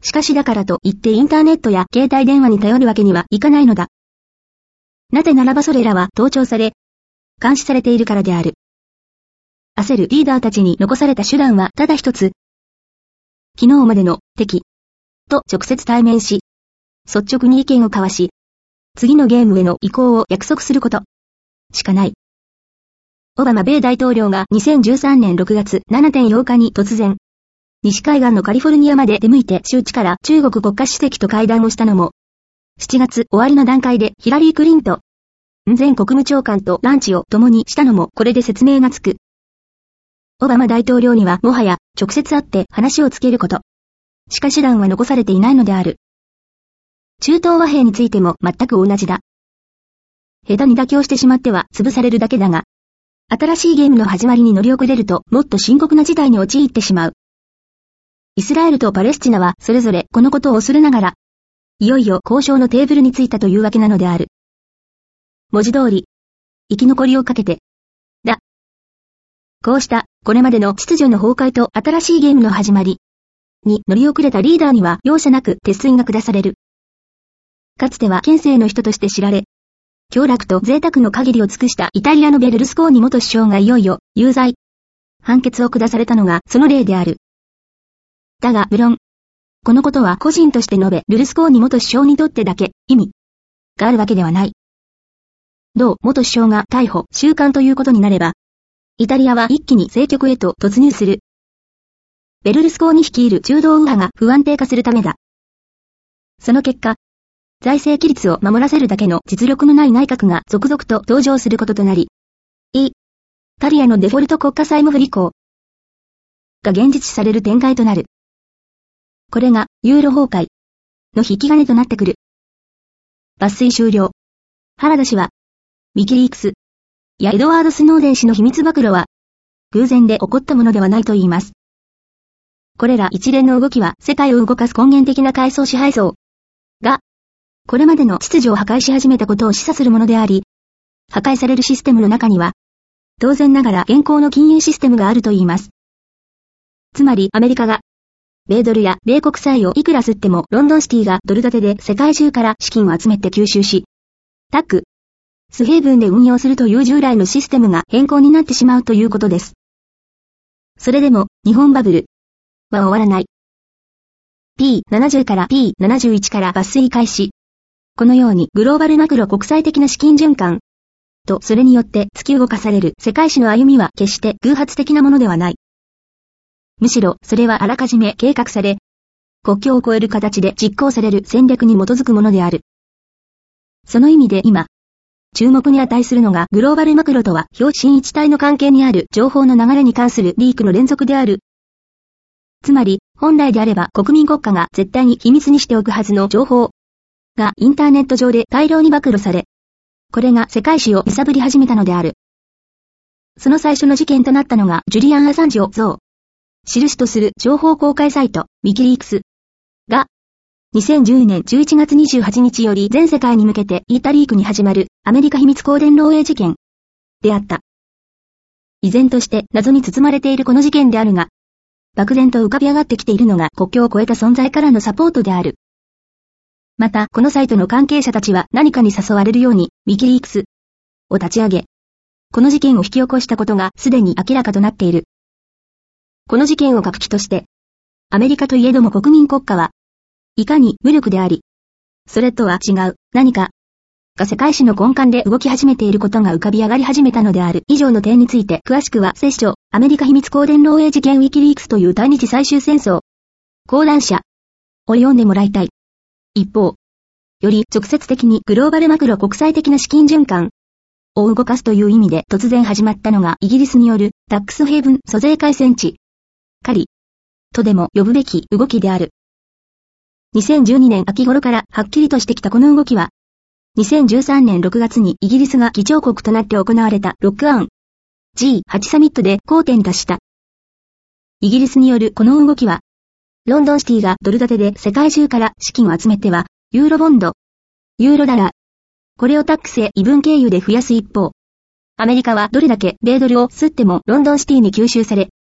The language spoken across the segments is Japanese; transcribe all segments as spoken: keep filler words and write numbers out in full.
しかしだからといってインターネットや携帯電話に頼るわけにはいかないのだ。なぜならばそれらは盗聴され、監視されているからである。焦るリーダーたちに残された手段はただ一つ。昨日までの敵と直接対面し、率直に意見を交わし、次のゲームへの移行を約束することしかない。オバマ米大統領がにせんじゅうさんねんろくがつ しちがつようかに突然、西海岸のカリフォルニアまで出向いて周知から中国国家主席と会談をしたのも、しちがつ終わりの段階でヒラリー・クリントン前国務長官とランチを共にしたのもこれで説明がつく。オバマ大統領にはもはや直接会って話をつけることしか手段は残されていないのである。中東和平についても全く同じだ。下手に妥協してしまっては潰されるだけだが、新しいゲームの始まりに乗り遅れるともっと深刻な事態に陥ってしまう。イスラエルとパレスチナはそれぞれこのことを恐れながら、いよいよ交渉のテーブルに着いたというわけなのである。文字通り、生き残りをかけて、だ。こうしたこれまでの秩序の崩壊と新しいゲームの始まりに乗り遅れたリーダーには容赦なく鉄槌が下される。かつては県政の人として知られ、享楽と贅沢の限りを尽くしたイタリアのベルルスコーニ元首相がいよいよ有罪判決を下されたのがその例である。だが無論、このことは個人として述べルルスコーニ元首相にとってだけ意味があるわけではない。同元首相が逮捕・収監ということになれば、イタリアは一気に政局へと突入する。ベルルスコーニ率いる中道右派が不安定化するためだ。その結果、財政規律を守らせるだけの実力のない内閣が続々と登場することとなり、イタリアのデフォルト国家債務不履行が現実視される展開となる。これがユーロ崩壊の引き金となってくる。抜粋終了。原田氏は、ウィキリークスやエドワード・スノーデン氏の秘密暴露は、偶然で起こったものではないと言います。これら一連の動きは世界を動かす根源的な階層支配層が、これまでの秩序を破壊し始めたことを示唆するものであり、破壊されるシステムの中には、当然ながら現行の金融システムがあると言います。つまりアメリカが、米ドルや米国債をいくら吸ってもロンドンシティがドル建てで世界中から資金を集めて吸収し、タックスヘイブンで運用するという従来のシステムが変更になってしまうということです。それでも日本バブルは終わらない。ピーななじゅう から ピーななじゅういち から抜粋開始。このようにグローバルマクロ国際的な資金循環とそれによって突き動かされる世界史の歩みは決して偶発的なものではない。むしろそれはあらかじめ計画され、国境を越える形で実行される戦略に基づくものである。その意味で今、注目に値するのがグローバルマクロとは表心一体の関係にある情報の流れに関するリークの連続である。つまり、本来であれば国民国家が絶対に秘密にしておくはずの情報がインターネット上で大量に暴露され、これが世界史を揺さぶり始めたのである。その最初の事件となったのがジュリアン・アサンジを像印とする情報公開サイト、ウィキリークスが、にせんじゅうねんじゅういちがつにじゅうはちにちより全世界に向けてイータリークに始まるアメリカ秘密公電漏洩事件であった。依然として謎に包まれているこの事件であるが、漠然と浮かび上がってきているのが国境を越えた存在からのサポートである。また、このサイトの関係者たちは何かに誘われるように、ウィキリークスを立ち上げ、この事件を引き起こしたことがすでに明らかとなっている。この事件を核機として、アメリカといえども国民国家は、いかに無力であり、それとは違う何かが世界史の根幹で動き始めていることが浮かび上がり始めたのである。以上の点について詳しくは聖書、アメリカ秘密公電漏洩事件ウィキリークスという対日最終戦争、講談社を読んでもらいたい。一方、より直接的にグローバルマクロ国際的な資金循環を動かすという意味で突然始まったのがイギリスによるタックスヘイブン租税回線地。狩りとでも呼ぶべき動きである。にせんじゅうにねん秋頃からはっきりとしてきたこの動きは、にせんじゅうさんねんろくがつにイギリスが議長国となって行われたロックアン ジーはち サミットで高点に達した。イギリスによるこの動きは、ロンドンシティがドル建てで世界中から資金を集めては、ユーロボンド、ユーロダラー、これをタックスへ異分経由で増やす一方、アメリカはどれだけ米ドルを吸ってもロンドンシティに吸収され、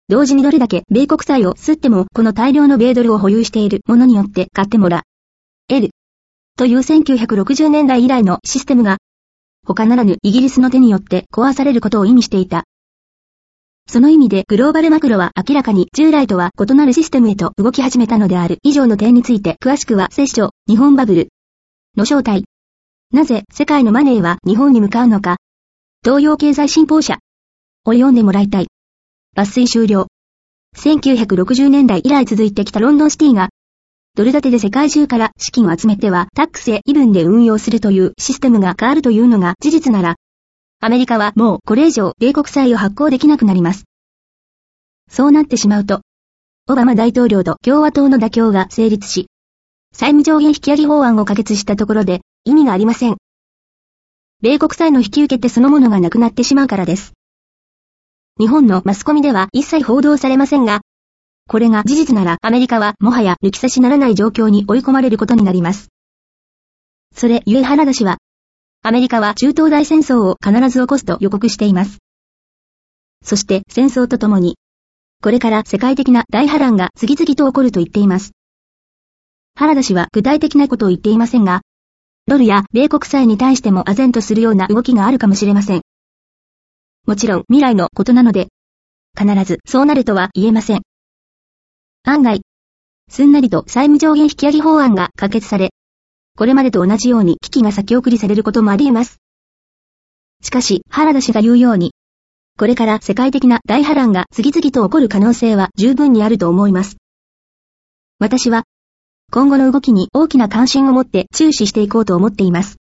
同時にどれだけ米国債を吸ってもこの大量の米ドルを保有しているものによって買ってもらえるというせんきゅうひゃくろくじゅうねんだい以来のシステムが他ならぬイギリスの手によって壊されることを意味していた。その意味でグローバルマクロは明らかに従来とは異なるシステムへと動き始めたのである。以上の点について詳しくは聖書、日本バブルの正体。なぜ世界のマネーは日本に向かうのか。東洋経済新報社を読んでもらいたい。抜粋終了。せんきゅうひゃくろくじゅうねんだい以来続いてきたロンドンシティが、ドル建てで世界中から資金を集めてはタックスへ異分で運用するというシステムが変わるというのが事実なら、アメリカはもうこれ以上米国債を発行できなくなります。そうなってしまうと、オバマ大統領と共和党の妥協が成立し、債務上限引き上げ法案を可決したところで意味がありません。米国債の引き受け手そのものがなくなってしまうからです。日本のマスコミでは一切報道されませんが、これが事実ならアメリカはもはや抜き差しならない状況に追い込まれることになります。それゆえ原田氏は、アメリカは中東大戦争を必ず起こすと予告しています。そして戦争とともに、これから世界的な大波乱が次々と起こると言っています。原田氏は具体的なことを言っていませんが、ドルや米国債に対しても唖然とするような動きがあるかもしれません。もちろん未来のことなので、必ずそうなるとは言えません。案外、すんなりと債務上限引き上げ法案が可決され、これまでと同じように危機が先送りされることもあり得ます。しかし、原田氏が言うように、これから世界的な大波乱が次々と起こる可能性は十分にあると思います。私は、今後の動きに大きな関心を持って注視していこうと思っています。